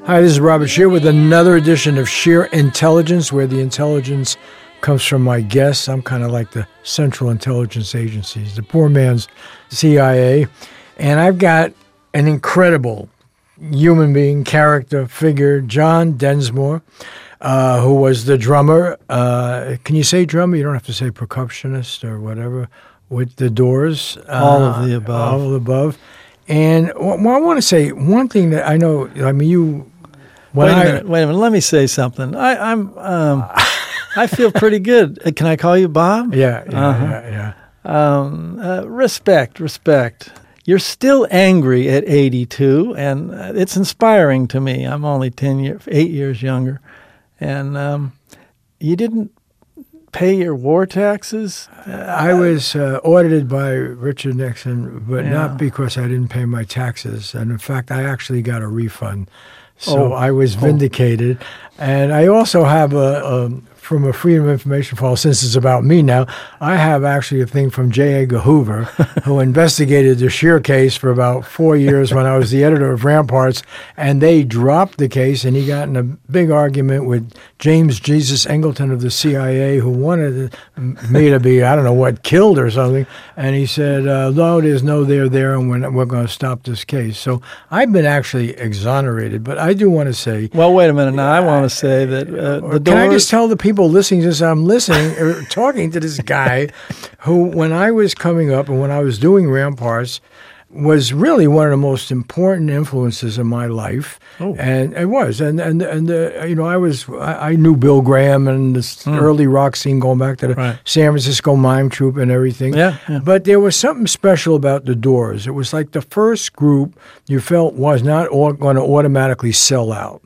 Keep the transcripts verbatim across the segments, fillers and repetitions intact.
Hi, this is Robert Scheer with another edition of Scheer Intelligence, where the intelligence comes from my guests. I'm kind of like the Central Intelligence Agencies, the poor man's C I A. And I've got an incredible human being, character, figure, John Densmore, uh, who was the drummer. Uh, can you say drummer? You don't have to say percussionist or whatever. With the Doors. All uh, of the above. All of the above. And well, I want to say one thing that I know, I mean, you... Wait a I, minute, wait a minute. Let me say something. I, I'm, um, I feel pretty good. Can I call you Bob? Yeah, yeah, uh-huh. yeah, yeah. Um, uh, respect, respect. You're still angry at eighty-two, and it's inspiring to me. I'm only ten years, eight years younger, and um, you didn't pay your war taxes? I was uh, audited by Richard Nixon, but Yeah. not because I didn't pay my taxes. And in fact, I actually got a refund. So Oh. I was vindicated. And I also have a, a, from a Freedom of Information file, since it's about me now, I have actually a thing from J. Edgar Hoover, who investigated the Scheer case for about four years when I was the editor of Ramparts, and they dropped the case, and he got in a big argument with James Jesus Angleton of the C I A, who wanted me to be, I don't know what, killed or something, and he said, uh, no, there's no there there, and we're, we're going to stop this case. So I've been actually exonerated, but I do want to say... Well, wait a minute. Now, I want to say that uh, the Can I Doors- just tell the people listening to this, I'm listening or talking to this guy who, when I was coming up and when I was doing Ramparts, was really one of the most important influences in my life. Oh. And it was. And, and, and uh, you know, I was, I, I knew Bill Graham and this Mm. early rock scene going back to the Right. San Francisco Mime Troupe and everything. Yeah, yeah. But there was something special about the Doors. It was like the first group you felt was not going to automatically sell out.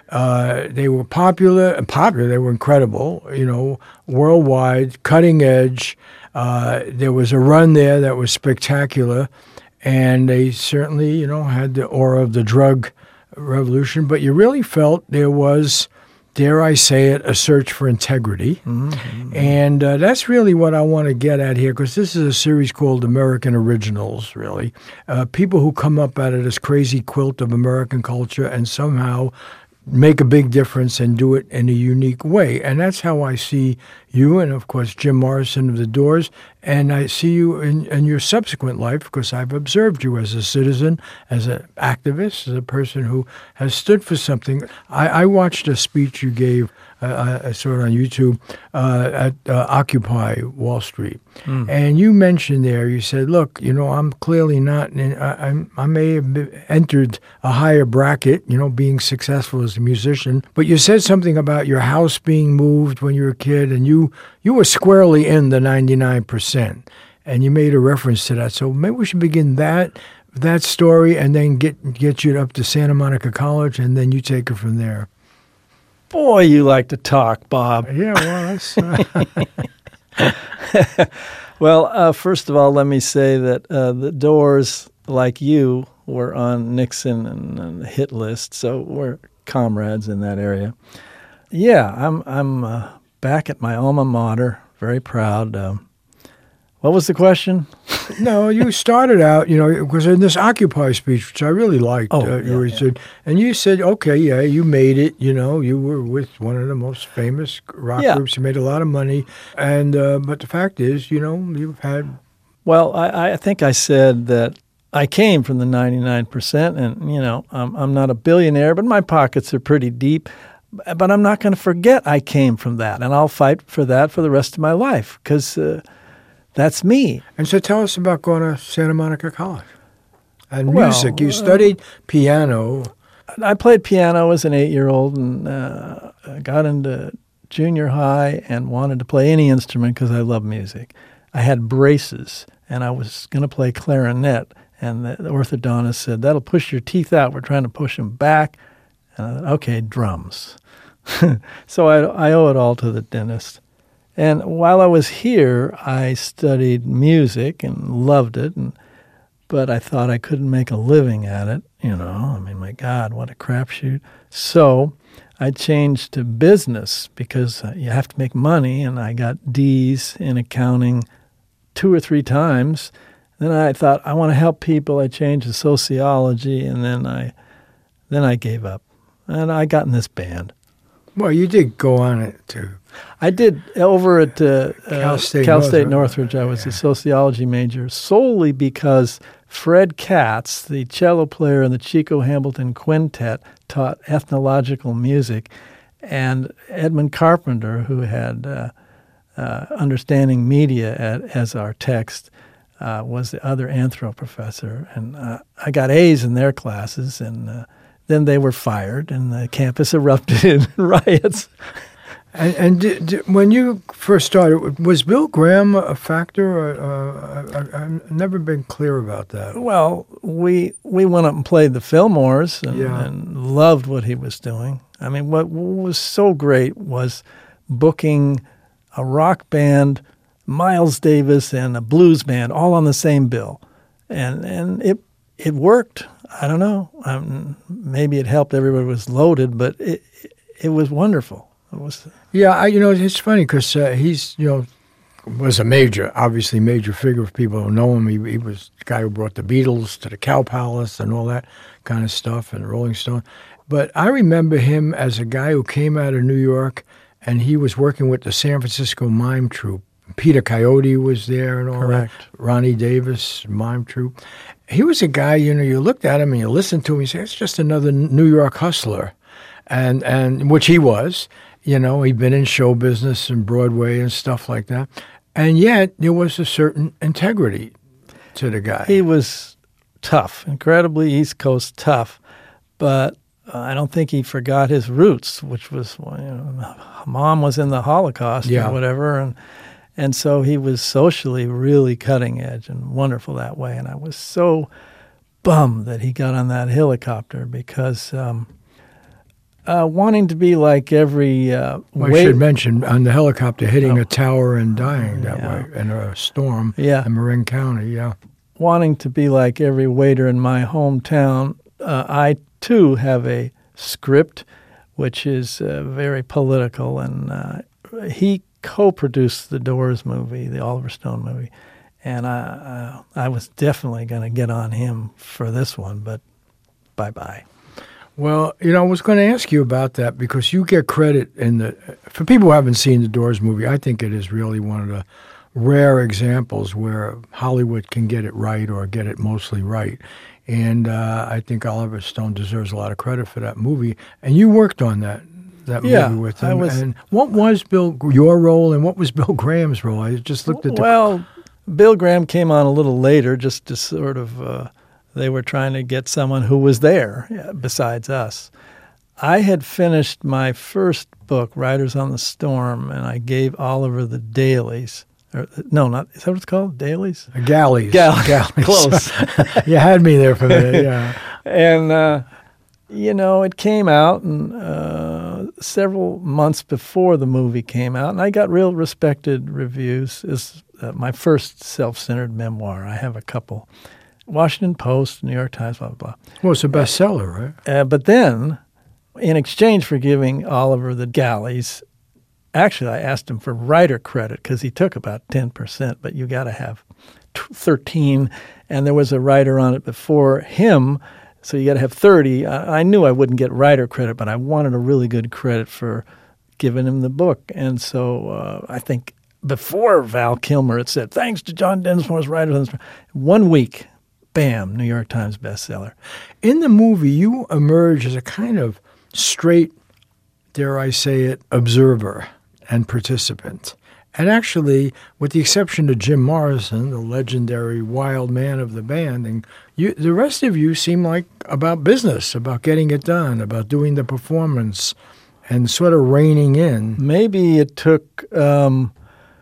Uh, they were popular, popular. They were incredible, you know, worldwide, cutting edge. Uh, there was a run there that was spectacular, and they certainly, you know, had the aura of the drug revolution. But you really felt there was, dare I say it, a search for integrity. Mm-hmm. And uh, that's really what I want to get at here, because this is a series called American Originals, really. Uh, people who come up out of this crazy quilt of American culture and somehow make a big difference and do it in a unique way. And that's how I see you and, of course, Jim Morrison of the Doors. And I see you in, in your subsequent life, because I've observed you as a citizen, as an activist, as a person who has stood for something. I, I watched a speech you gave, uh, I saw it on YouTube, uh, at uh, Occupy Wall Street. Mm. And you mentioned there, you said, look, you know, I'm clearly not, in, I, I'm, I may have been- entered a higher bracket, you know, being successful as a musician, but you said something about your house being moved when you were a kid, and you, you were squarely in the ninety-nine percent, and you made a reference to that. So maybe we should begin that that story and then get get you up to Santa Monica College, and then you take it from there. Boy, you like to talk, Bob. Yeah, well, that's... Uh... Well, uh, first of all, let me say that uh, the Doors, like you, were on Nixon and, and the hit list, so we're comrades in that area. Yeah, I'm I'm uh, back at my alma mater, very proud. Um, what was the question? No, you started out, you know, it was in this Occupy speech, which I really liked. Oh, uh, yeah, you yeah. said, and you said, okay, yeah, you made it. You know, you were with one of the most famous rock Yeah. groups. You made a lot of money. And uh, but the fact is, you know, you've had... Well, I, I think I said that I came from the ninety-nine percent, and, you know, I'm, I'm not a billionaire, but my pockets are pretty deep. But I'm not going to forget I came from that, and I'll fight for that for the rest of my life, because uh, that's me. And so tell us about going to Santa Monica College and Well, music. You uh, studied piano. I played piano as an eight-year-old, and uh, I got into junior high and wanted to play any instrument because I love music. I had braces, and I was going to play clarinet, and the orthodontist said, that'll push your teeth out. We're trying to push them back. And I thought, okay, drums. So I, I owe it all to the dentist. And while I was here, I studied music and loved it, and but I thought I couldn't make a living at it. You know, I mean, my God, what a crapshoot. So I changed to business because you have to make money, and I got D's in accounting two or three times. Then I thought, I want to help people. I changed to sociology, and then I then I gave up. and I got in this band. Well, you did go on it too. I did over at uh, Cal State, Cal State Northridge. Northridge. I was a sociology major solely because Fred Katz, the cello player in the Chico Hamilton Quintet, taught ethnological music, and Edmund Carpenter, who had uh, uh, understanding media at, as our text, uh, was the other anthro professor. And uh, I got A's in their classes, and uh, then they were fired, and the campus erupted in riots. And, and did, did, when you first started, was Bill Graham a factor? Or, uh, I, I've never been clear about that. Well, we we went up and played the Fillmores and, Yeah. and loved what he was doing. I mean, what was so great was booking a rock band, Miles Davis, and a blues band all on the same bill, and and it it worked. I don't know. Um, maybe it helped. Everybody was loaded, but it it was wonderful. It was. Yeah, I, you know, it's funny because uh, he's, you know, was a major, obviously major figure for people who know him. He, he was the guy who brought the Beatles to the Cow Palace and all that kind of stuff, and Rolling Stone. But I remember him as a guy who came out of New York, and he was working with the San Francisco Mime Troupe. Peter Coyote was there and all Correct. that. Ronnie Davis, Mime Troupe. He was a guy, you know, you looked at him and you listened to him, you say, it's just another New York hustler, and and which he was. You know, he'd been in show business and Broadway and stuff like that. And yet there was a certain integrity to the guy. He was tough, incredibly East Coast tough, but uh, I don't think he forgot his roots, which was, well, you know, Mom was in the Holocaust Yeah. or whatever, and and so he was socially really cutting edge and wonderful that way. And I was so bummed that he got on that helicopter because um, uh, wanting to be like every uh, Well, I wait- should mention, on the helicopter hitting Oh. a tower and dying that Yeah. way in a storm Yeah. in Marin County, yeah. wanting to be like every waiter in my hometown, uh, I too have a script which is uh, very political, and uh, he co-produced the Doors movie, the Oliver Stone movie, and I uh, I was definitely going to get on him for this one, but bye-bye. Well, you know, I was going to ask you about that because you get credit in the, for people who haven't seen the Doors movie, I think it is really one of the rare examples where Hollywood can get it right or get it mostly right. And uh, I think Oliver Stone deserves a lot of credit for that movie. And you worked on that that Yeah, movie with I him. was- And what was Bill your role and what was Bill Graham's role? I just looked at the Well, Bill Graham came on a little later, just to sort of, uh, they were trying to get someone who was there yeah, besides us. I had finished my first book, Riders on the Storm, and I gave Oliver the dailies. Or, no, not, is that what it's called? Dailies? galleys. Gal- galleys. Close. You had me there for a minute, yeah. And, uh, you know, it came out and uh, several months before the movie came out, and I got real respected reviews. It's uh, my first self-centered memoir. I have a couple. Washington Post, New York Times, blah, blah, blah. Well, it's a bestseller, right? Uh, but then, in exchange for giving Oliver the galleys, actually I asked him for writer credit because he took about ten percent, but you got to have thirteen, and there was a writer on it before him, so you got to have thirty. I, I knew I wouldn't get writer credit, but I wanted a really good credit for giving him the book. And so uh, I think before Val Kilmer, it said, thanks to John Densmore's writers on the Storm. One week, bam, New York Times bestseller. In the movie, you emerge as a kind of straight, dare I say it, observer and participant. And actually, with the exception of Jim Morrison, the legendary wild man of the band, and you, the rest of you seem like about business, about getting it done, about doing the performance, and sort of reining in. Maybe it took um,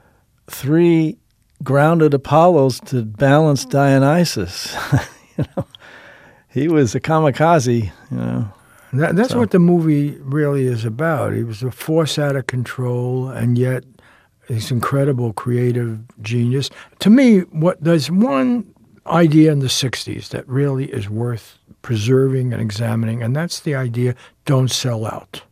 three grounded Apollos to balance Dionysus. you know, he was a kamikaze. You know, That, that's So- what the movie really is about. He was a force out of control, and yet this incredible creative genius. To me, what there's one idea in the sixties that really is worth preserving and examining, and that's the idea, don't sell out.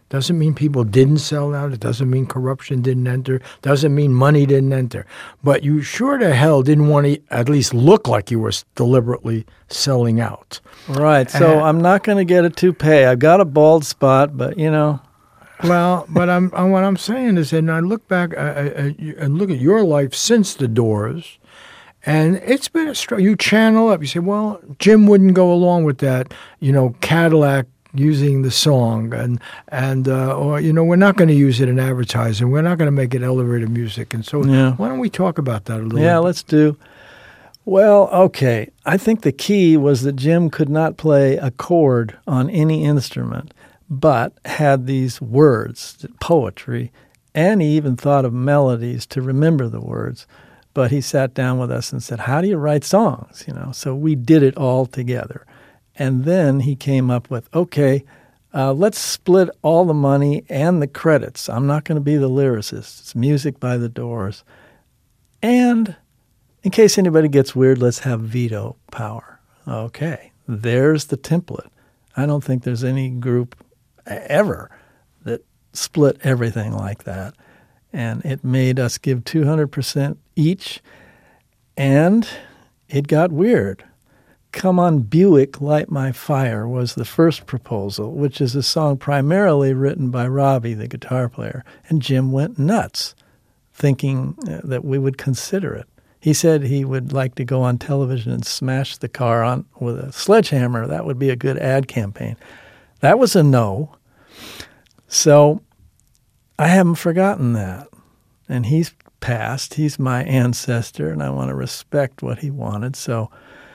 Doesn't mean people didn't sell out. It doesn't mean corruption didn't enter. Doesn't mean money didn't enter. But you sure to hell didn't want to at least look like you were deliberately selling out. Right. So And- I'm not going to get a toupee. I've got a bald spot, but, you know. Well, but I'm, uh, what I'm saying is, and I look back uh, uh, and look at your life since the Doors, and it's been a struggle. You channel up. You say, well, Jim wouldn't go along with that, you know, Cadillac using the song, and and uh, or you know, we're not going to use it in advertising. We're not going to make it elevator music, and so Yeah. why don't we talk about that a little? Yeah, bit? let's do. Well, okay. I think the key was that Jim could not play a chord on any instrument, but had these words, poetry, and he even thought of melodies to remember the words. But he sat down with us and said, how do you write songs? You know, so we did it all together. And then he came up with, okay, uh, let's split all the money and the credits. I'm not going to be the lyricist. It's music by the Doors. And in case anybody gets weird, let's have veto power. Okay, there's the template. I don't think there's any group ever that split everything like that. And it made us give two hundred percent each, and it got weird. Come On Buick, Light My Fire was the first proposal, which is a song primarily written by Robbie, the guitar player, and Jim went nuts, thinking that we would consider it. He said he would like to go on television and smash the car on with a sledgehammer. That would be a good ad campaign. That was a no. So I haven't forgotten that. And he's passed. He's my ancestor, and I want to respect what he wanted. So,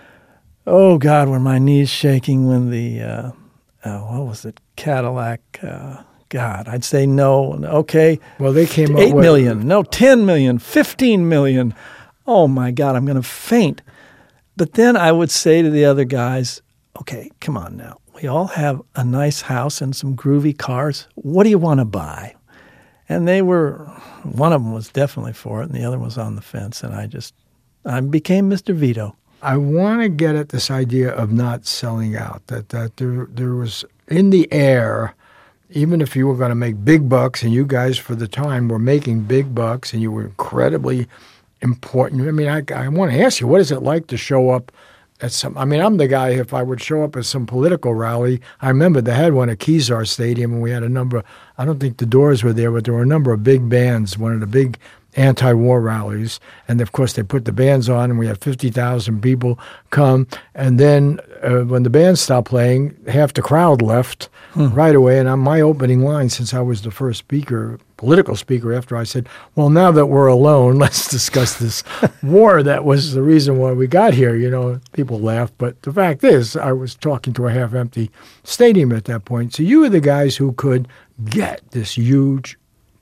oh, God, were my knees shaking when the, uh, oh, what was it, Cadillac, uh, God, I'd say no. Okay. Well, they came eight up with million, no, ten million, fifteen million. Oh, my God, I'm going to faint. But then I would say to the other guys, okay, come on now. We all have a nice house and some groovy cars. What do you want to buy? And they were, one of them was definitely for it, and the other was on the fence. And I just, I became Mister Vito. I want to get at this idea of not selling out, that, that there, there was in the air, even if you were going to make big bucks, and you guys for the time were making big bucks, and you were incredibly important. I mean, I, I want to ask you, what is it like to show up at some, I mean, I'm the guy, if I would show up at some political rally, I remember they had one at Kezar Stadium, and we had a number, I don't think the Doors were there, but there were a number of big bands, one of the big anti-war rallies, and of course they put the bands on, and we had fifty thousand people come, and then uh, when the band stopped playing, half the crowd left hmm. right away, and on my opening line, since I was the first speaker, political speaker, after I said, well, now that we're alone, let's discuss this war that was the reason why we got here, you know, people laughed, but the fact is, I was talking to a half-empty stadium at that point, so you were the guys who could get this huge,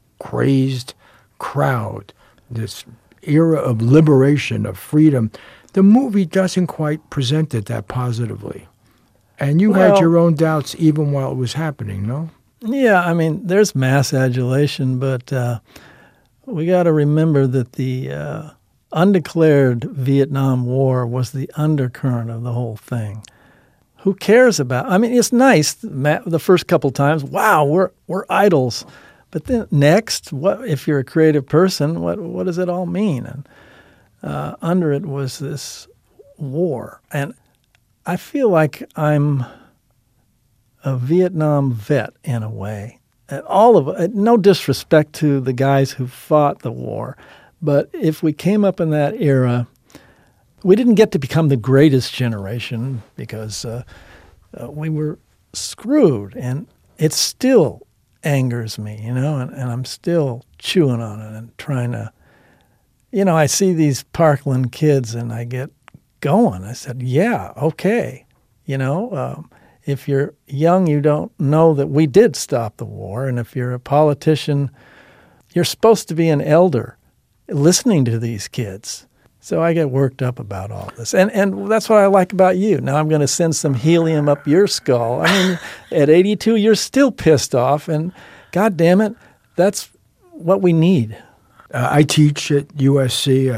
crazed crowd, this era of liberation, of freedom. The movie doesn't quite present it that positively. And you well, had your own doubts even while it was happening, no? Yeah, I mean, there's mass adulation, but uh, we got to remember that the uh, undeclared Vietnam War was the undercurrent of the whole thing. Who cares about? I mean, it's nice the first couple times. Wow, we're we're idols. But then next, what if you're a creative person? What what does it all mean? And uh, under it was this war, and I feel like I'm a Vietnam vet in a way. And all of it, no disrespect to the guys who fought the war, but if we came up in that era, we didn't get to become the greatest generation because uh, uh, we were screwed, and it's still angers me, you know, and, and I'm still chewing on it and trying to, you know, I see these Parkland kids and I get going. I said, yeah, okay. You know, um, if you're young, you don't know that we did stop the war. And if you're a politician, you're supposed to be an elder listening to these kids. So I get worked up about all this. And and that's what I like about you. Now I'm going to send some helium up your skull. I mean, at eighty-two, you're still pissed off. And God damn it, that's what we need. Uh, I teach at U S C. I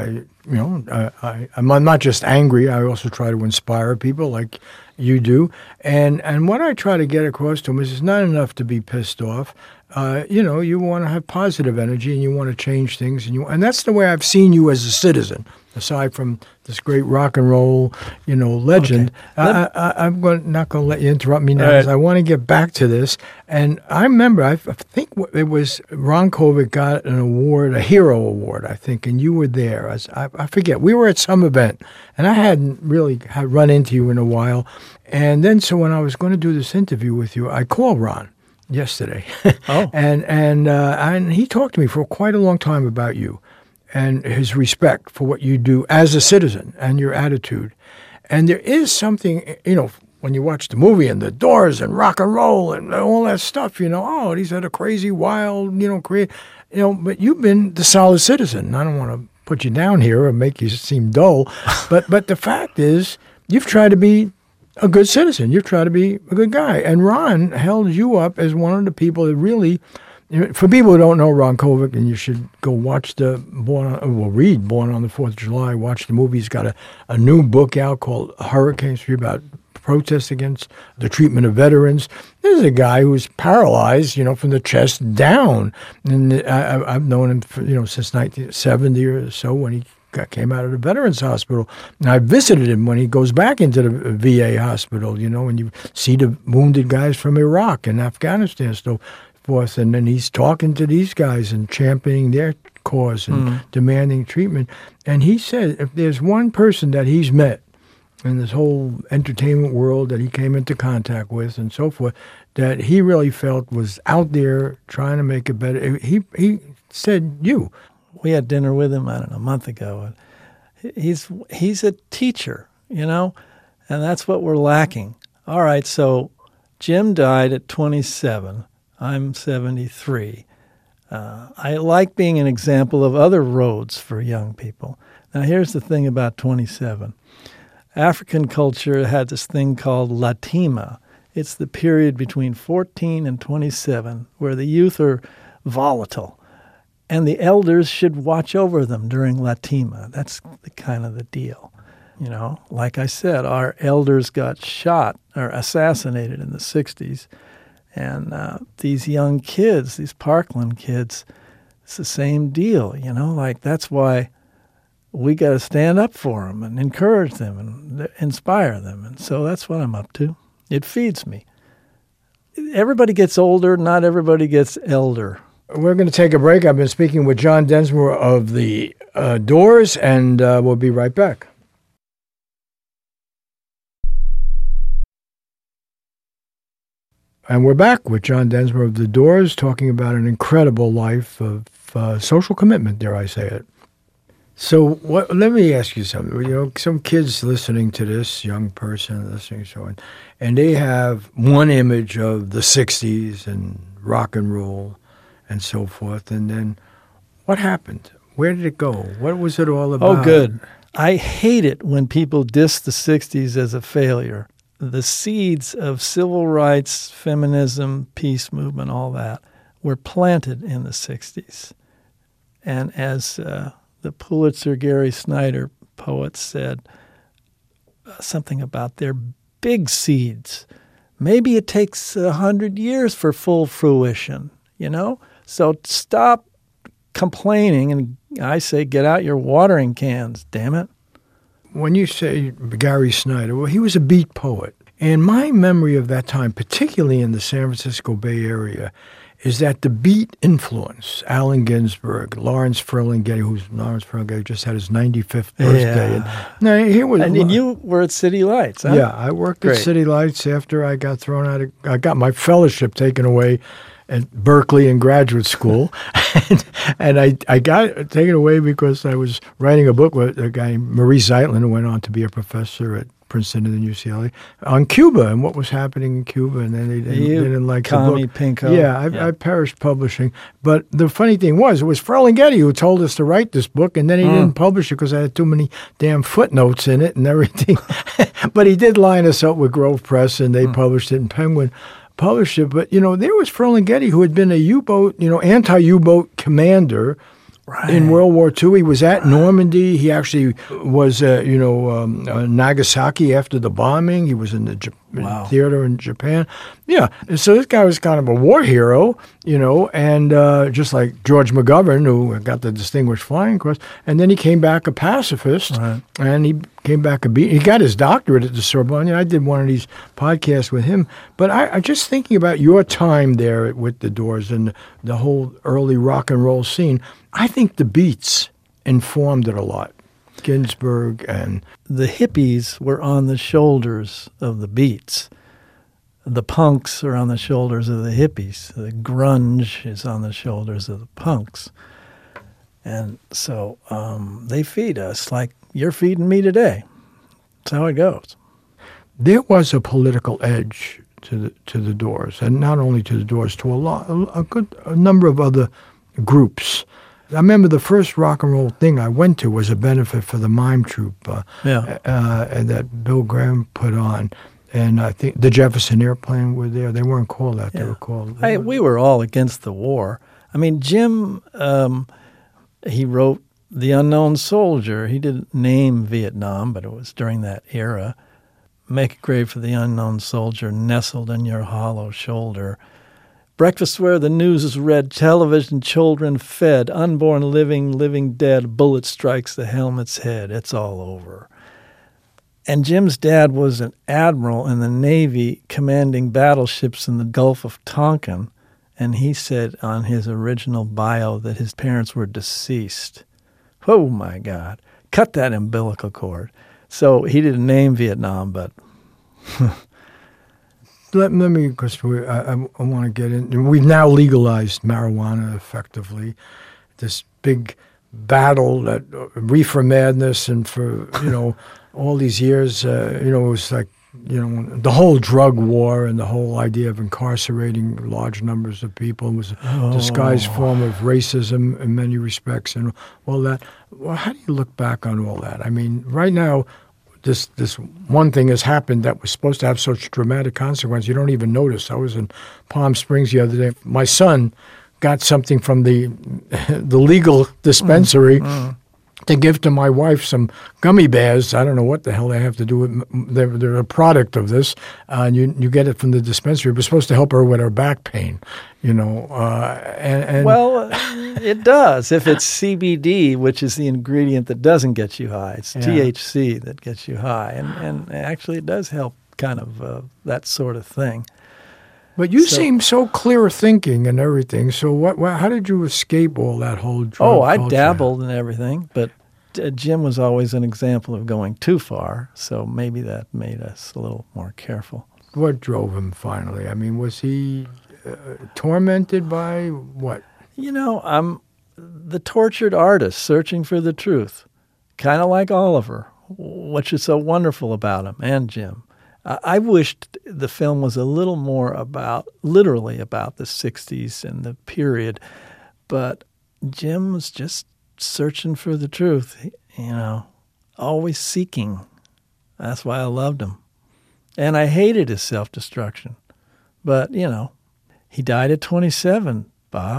you know, I, I, I'm not just angry. I also try to inspire people like you do. And and what I try to get across to them is it's not enough to be pissed off. Uh, you know, you want to have positive energy and you want to change things. And you and that's the way I've seen you as a citizen, aside from this great rock and roll, you know, legend. Okay. I, I, I'm going, not going to let you interrupt me now because right. I want to get back to this. And I remember, I, I think it was Ron Kovic got an award, a hero award, I think, and you were there. As I, I forget. We were at some event, and I hadn't really had run into you in a while. And then, so when I was going to do this interview with you, I called Ron yesterday. Oh. and and uh, and he talked to me for quite a long time about you and his respect for what you do as a citizen and your attitude. And there is something, you know, when you watch the movie and the Doors and rock and roll and all that stuff, you know, oh, these are the crazy, wild, you know, create, you know, but you've been the solid citizen. I don't want to put you down here or make you seem dull, but but the fact is you've tried to be a good citizen. You've tried to be a good guy. And Ron held you up as one of the people that really, for people who don't know Ron Kovic, and you should go watch the, Born on, well, read Born on the fourth of July, watch the movie. He's got a, a new book out called Hurricane Street about protests against the treatment of veterans. There's a guy who's paralyzed, you know, from the chest down. And I, I've known him, for, you know, since nineteen seventy or so when he came out of the Veterans Hospital. And I visited him when he goes back into the V A hospital, you know, and you see the wounded guys from Iraq and Afghanistan and so forth. And then he's talking to these guys and championing their cause and mm. demanding treatment. And he said if there's one person that he's met in this whole entertainment world that he came into contact with and so forth, that he really felt was out there trying to make it better, he, he said you. We had dinner with him, I don't know, a month ago. He's he's a teacher, you know, and that's what we're lacking. All right, so Jim died at twenty-seven. I'm seventy-three. Uh, I like being an example of other roads for young people. Now, here's the thing about twenty-seven. African culture had this thing called Latima. It's the period between fourteen and twenty-seven where the youth are volatile. And the elders should watch over them during Latima. That's the kind of the deal. You know, like I said, our elders got shot or assassinated in the sixties. And uh, these young kids, these Parkland kids, it's the same deal, you know, like that's why we got to stand up for them and encourage them and inspire them. And so that's what I'm up to. It feeds me. Everybody gets older, not everybody gets elder. We're going to take a break. I've been speaking with John Densmore of the uh, Doors, and uh, we'll be right back. And we're back with John Densmore of the Doors, talking about an incredible life of uh, social commitment, dare I say it. So what, let me ask you something. You know, some kids listening to this, young person listening to so on, and they have one image of the sixties and rock and roll and so forth. And then what happened? Where did it go? What was it all about? Oh, good. I hate it when people diss the sixties as a failure. The seeds of civil rights, feminism, peace movement, all that were planted in the sixties. And as uh, the Pulitzer Gary Snyder poet said, uh, something about their big seeds. Maybe it takes a hundred years for full fruition, you know? So stop complaining, and I say get out your watering cans, damn it. When you say Gary Snyder, well, he was a beat poet. And my memory of that time, particularly in the San Francisco Bay Area, is that the beat influence, Allen Ginsberg, Lawrence Ferlinghetti, who's Lawrence Ferlinghetti just had his ninety-fifth birthday. Yeah. And, now, here was, and, and you were at City Lights, huh? Yeah, I worked Great. at City Lights after I got thrown out of, I got my fellowship taken away at Berkeley in graduate school. and and I, I got it taken away because I was writing a book with a guy, Maurice Zeitlin, who went on to be a professor at Princeton and then U C L A, on Cuba and what was happening in Cuba. And then they, they, they didn't like the book. Pinko. Yeah, I, yeah, I perished publishing. But the funny thing was, it was Ferlinghetti who told us to write this book, and then he mm. didn't publish it because I had too many damn footnotes in it and everything. But he did line us up with Grove Press, and they mm. published it, and Penguin published it. But, you know, there was Ferlinghetti, who had been a U-boat, you know, anti-U-boat commander Right. In World War Two, he was at Normandy. He actually was, uh, you know, um, uh, Nagasaki after the bombing. He was in the J- Wow. theater in Japan. Yeah, and so this guy was kind of a war hero, you know, and uh, just like George McGovern, who got the Distinguished Flying Cross, and then he came back a pacifist, Right. and he came back a beat. He got his doctorate at the Sorbonne. I did one of these podcasts with him, but I, I just thinking about your time there with the Doors and the whole early rock and roll scene. I think the Beats informed it a lot. Ginsberg and The hippies were on the shoulders of the Beats. The punks are on the shoulders of the hippies. The grunge is on the shoulders of the punks. And so um, they feed us like you're feeding me today. That's how it goes. there was a political edge to the to the Doors, and not only to the Doors, to a lot, a good a number of other groups. I remember the first rock and roll thing I went to was a benefit for the Mime Troupe uh, Yeah. uh, and that Bill Graham put on. And I think the Jefferson Airplane were there. They weren't called that. They Yeah. were called... I, we were all against the war. I mean, Jim, um, he wrote The Unknown Soldier. He didn't name Vietnam, but it was during that era. Make a grave for the unknown soldier nestled in your hollow shoulder. Breakfast where the news is read, television children fed, unborn living, living dead, bullet strikes the helmet's head. It's all over. And Jim's dad was an admiral in the Navy commanding battleships in the Gulf of Tonkin, and he said on his original bio that his parents were deceased. Oh, my God. Cut that umbilical cord. So he didn't name Vietnam, but... Let, let me, because I, I, I want to get in. We've now legalized marijuana effectively. This big battle, that uh, reefer madness, and for, you know, all these years, uh, you know, it was like, you know, the whole drug war and the whole idea of incarcerating large numbers of people was a Oh. disguised form of racism in many respects and all that. Well, how do you look back on all that? I mean, right now, This this one thing has happened that was supposed to have such dramatic consequence. You don't even notice. I was in Palm Springs the other day. My son got something from the the legal dispensary Mm. to give to my wife, some gummy bears. I don't know what the hell they have to do with. They're, they're a product of this, uh, and you you get it from the dispensary. It was supposed to help her with her back pain, you know. Uh, and, and Well, it does if it's C B D, which is the ingredient that doesn't get you high. It's Yeah. T H C that gets you high, and and actually it does help kind of uh, that sort of thing. But you So- seem so clear thinking and everything. So what, what? How did you escape all that whole drug Oh, I culture? dabbled in everything, but uh, Jim was always an example of going too far, so maybe that made us a little more careful. What drove him finally? I mean, was he uh, tormented by what? You know, I'm the tortured artist searching for the truth, kind of like Oliver, which is so wonderful about him, and Jim. I, I wished the film was a little more about, literally about the sixties and the period, but Jim was just searching for the truth, you know, always seeking. That's why I loved him. And I hated his self-destruction. But, you know, he died at twenty-seven, Bob.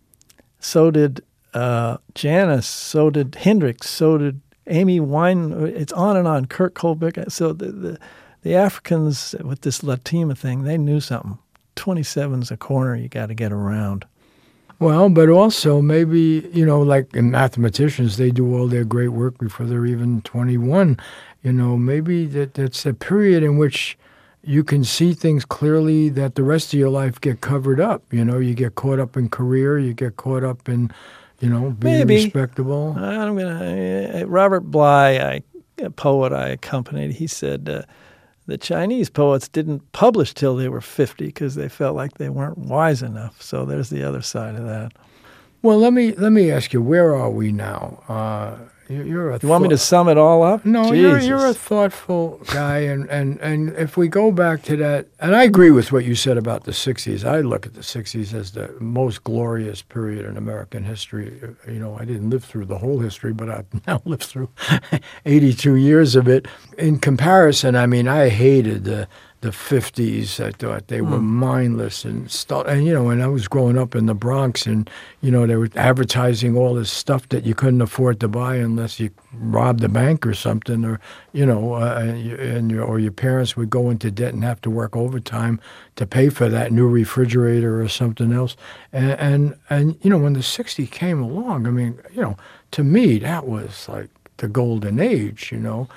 So did uh, Janis, so did Hendrix, so did Amy Wine. It's on and on. Kurt Cobain. So the, the the Africans with this Latina thing, they knew something. twenty-seven's a corner you got to get around. Well, but also maybe, you know, like in mathematicians, they do all their great work before they're even twenty-one. You know, maybe that that's a period in which you can see things clearly that the rest of your life get covered up. You know, you get caught up in career, you get caught up in, you know, being Maybe. respectable. I'm gonna. Uh, Robert Bly, I, a poet I accompanied, he said uh, the Chinese poets didn't publish till they were fifty because they felt like they weren't wise enough. So there's the other side of that. Well, let me let me ask you, where are we now? Uh, you- you're a You want me to thought- sum it all up? No, you're, Jesus. you're a thoughtful guy, and, and, and if we go back to that, and I agree with what you said about the sixties. I look at the sixties as the most glorious period in American history. You know, I didn't live through the whole history, but I've now lived through eighty-two years of it. In comparison, I mean, I hated the the fifties. I thought they were mindless and stuff. And, you know, when I was growing up in the Bronx and, you know, they were advertising all this stuff that you couldn't afford to buy unless you robbed a bank or something, or, you know, uh, and, you, and your, or your parents would go into debt and have to work overtime to pay for that new refrigerator or something else. And, and, and you know, when the sixties came along, I mean, you know, to me, that was like the golden age, you know.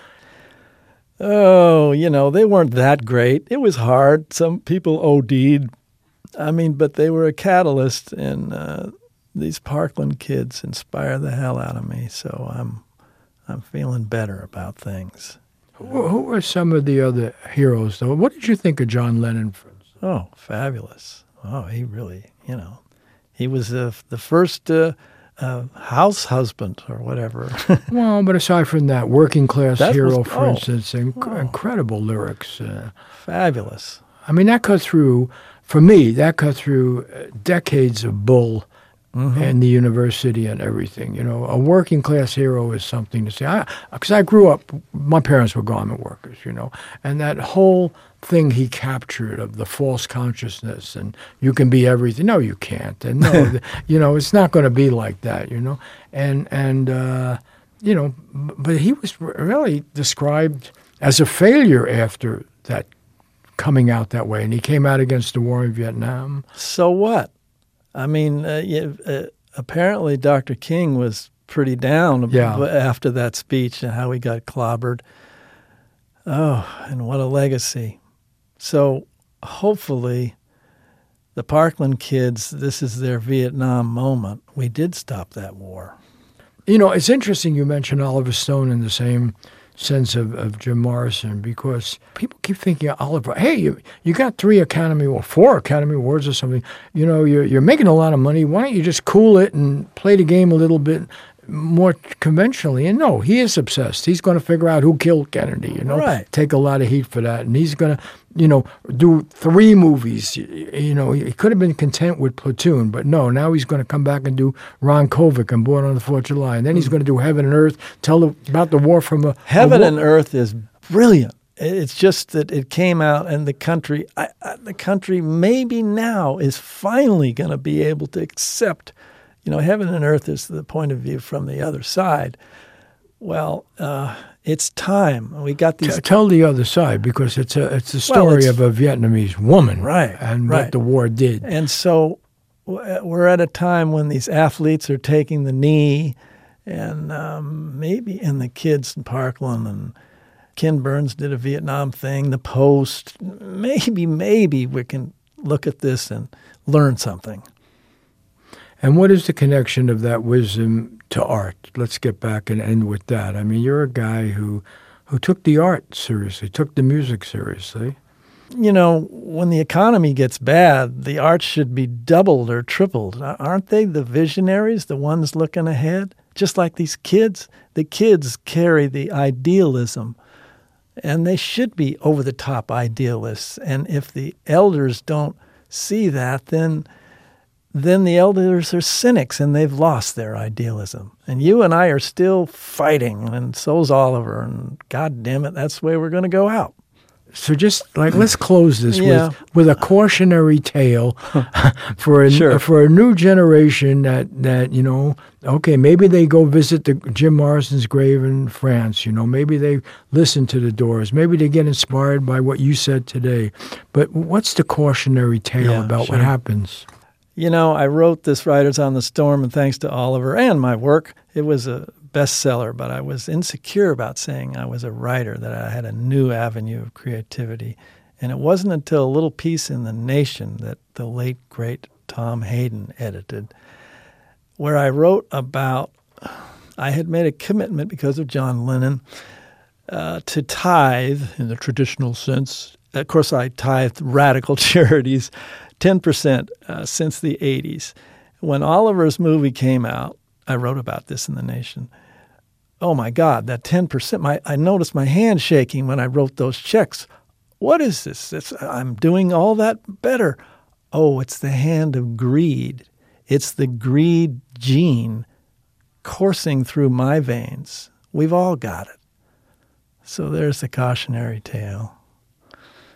Oh, you know, they weren't that great. It was hard. Some people O D'd. I mean, but they were a catalyst, and uh, these Parkland kids inspire the hell out of me. So I'm, I'm feeling better about things. Who, who are some of the other heroes, though? What did you think of John Lennon, for instance? Oh, fabulous. Oh, he really, you know, he was uh, the first uh, uh, house husband or whatever. Well, but aside from that, Working Class That Hero, was- for oh, instance, inc- oh. incredible lyrics. Uh, Fabulous. I mean, that cut through, for me, that cut through uh, decades of bull Mm-hmm. and the university and everything. You know, a working class hero is something to say. Because I, I grew up, my parents were garment workers, you know, and that whole thing he captured of the false consciousness and you can be everything. No, you can't. And no, the, you know, it's not going to be like that, you know. And, and uh, you know, b- but he was really described as a failure after that coming out that way. And he came out against the war in Vietnam. So what? I mean, uh, yeah, uh, apparently Doctor King was pretty down ab- Yeah. after that speech and how he got clobbered. Oh, and what a legacy. So hopefully the Parkland kids, this is their Vietnam moment. We did stop that war. You know, it's interesting you mentioned Oliver Stone in the same sense of, of Jim Morrison, because people keep thinking, Oliver, hey, you you got three Academy or four Academy Awards or something. You know, you're you're making a lot of money. Why don't you just cool it and play the game a little bit more conventionally? And no, he is obsessed. He's going to figure out who killed Kennedy, you know, Right. take a lot of heat for that. And he's going to, you know, do three movies. You, you know, he could have been content with Platoon, but no, now he's going to come back and do Ron Kovic and Born on the fourth of July. And then he's going to do Heaven and Earth, tell the, about the war from a... Heaven a and war- Earth is brilliant. It's just that it came out, and the country, I, I, the country maybe now is finally going to be able to accept, you know, Heaven and Earth is the point of view from the other side. Well, uh, it's time. We got these. T- tell the other side, because it's a it's the Well, story it's- of a Vietnamese woman, Right, and right. what the war did. And so w- we're at a time when these athletes are taking the knee, and um, maybe, and the kids in Parkland, and Ken Burns did a Vietnam thing, the Post. Maybe, maybe we can look at this and learn something. And what is the connection of that wisdom to art? Let's get back and end with that. I mean, you're a guy who who took the art seriously, took the music seriously. You know, when the economy gets bad, the arts should be doubled or tripled. Aren't they the visionaries, the ones looking ahead? Just like these kids. The kids carry the idealism, and they should be over-the-top idealists. And if the elders don't see that, then then the elders are cynics and they've lost their idealism. And you and I are still fighting, and so's Oliver, and God damn it, that's the way we're going to go out. So just like, let's close this Yeah. with, with a cautionary tale for a, Sure. for a new generation that, that, you know, okay, maybe they go visit the Jim Morrison's grave in France, you know, maybe they listen to the Doors, maybe they get inspired by what you said today. But what's the cautionary tale Yeah, about sure. what happens? You know, I wrote this Riders on the Storm, and thanks to Oliver and my work, it was a bestseller, but I was insecure about saying I was a writer, that I had a new avenue of creativity. And it wasn't until a little piece in The Nation that the late, great Tom Hayden edited, where I wrote about, I had made a commitment because of John Lennon uh, to tithe in the traditional sense. Of course, I tithed radical charities ten percent uh, since the eighties. When Oliver's movie came out, I wrote about this in The Nation. Oh, my God, that ten percent. My, I noticed my hand shaking when I wrote those checks. What is this? It's, I'm doing all that better. Oh, it's the hand of greed. It's the greed gene coursing through my veins. We've all got it. So there's the cautionary tale.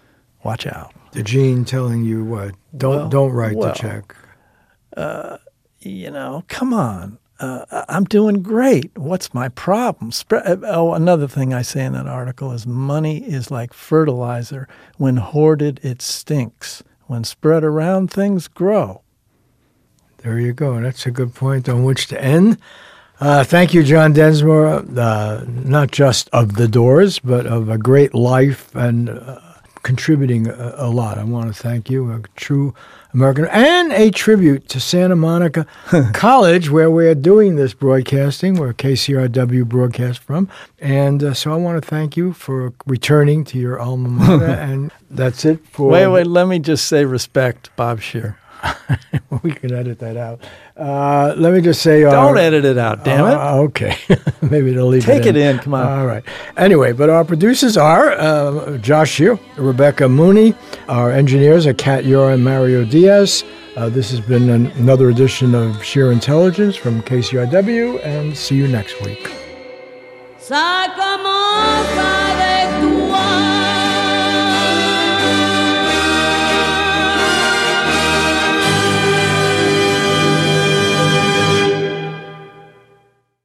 watch out. The gene telling you what? Don't Well, don't write well, the check. Uh, you know, come on. Uh, I'm doing great. What's my problem? Spread, oh, another thing I say in that article is money is like fertilizer. When hoarded, it stinks. When spread around, things grow. There you go. That's a good point on which to end. Uh, thank you, John Densmore, uh, not just of The Doors, but of a great life and uh, contributing a, a lot. I want to thank you, a true American, and a tribute to Santa Monica College, where we're doing this broadcasting, where K C R W broadcasts from. And uh, so I want to thank you for returning to your alma mater. And that's it for... Wait, wait, let me just say respect, Bob Scheer. We can edit that out. Uh, let me just say... Don't our, edit it out, damn it. Uh, okay. Maybe they'll leave Take it in. it in, come on. All right. Anyway, but our producers are uh, Josh Scheer, Rebecca Mooney. Our engineers are Kat Yora and Mario Diaz. Uh, this has been an, another edition of Scheer Intelligence from K C R W, and see you next week. Sacamos